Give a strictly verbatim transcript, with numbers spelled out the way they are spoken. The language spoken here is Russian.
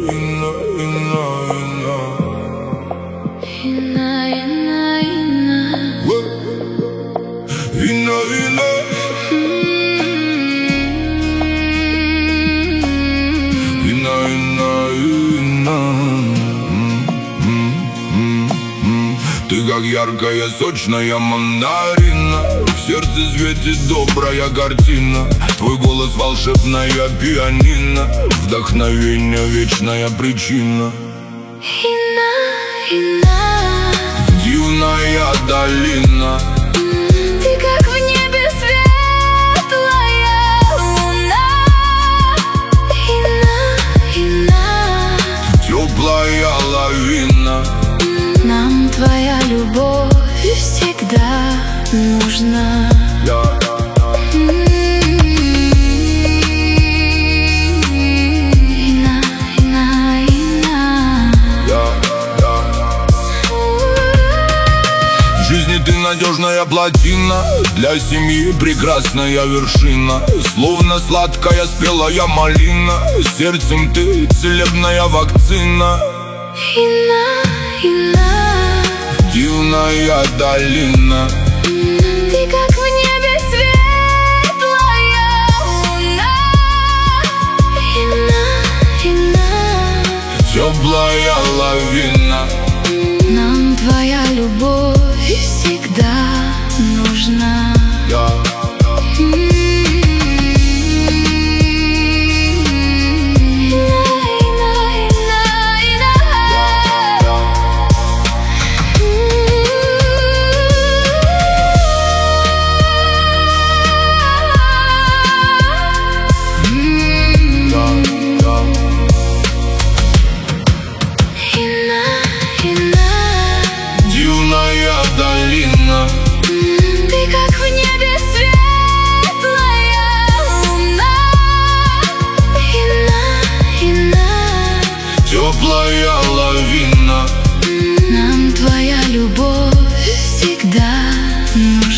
Инна, Инна, Инна. Инна, Инна, Инна. Инна, Инна. Инна, Инна, Инна. Ты как яркая, сочная мандарина, в сердце светит добрая картина. Твой голос волшебная пианино, вдохновение вечная причина. Инна, Инна. Дивная долина. Ты как в небе светлая луна. Инна, Инна. Теплая лавина. Нам твоя любовь всегда нужна. Я Инна, Инна, Инна. В жизни ты надежная плотина, для семьи прекрасная вершина. Словно сладкая спелая малина, сердцем ты целебная вакцина. Инна, Инна. Дивная долина. Ты как в небе светлая луна. Инна, Инна. Теплая лавина. Нам твоя любовь всегда нужна. Я долина. Ты как в небе светлая луна. Инна, Инна. Теплая лавина. Нам твоя любовь всегда нужна.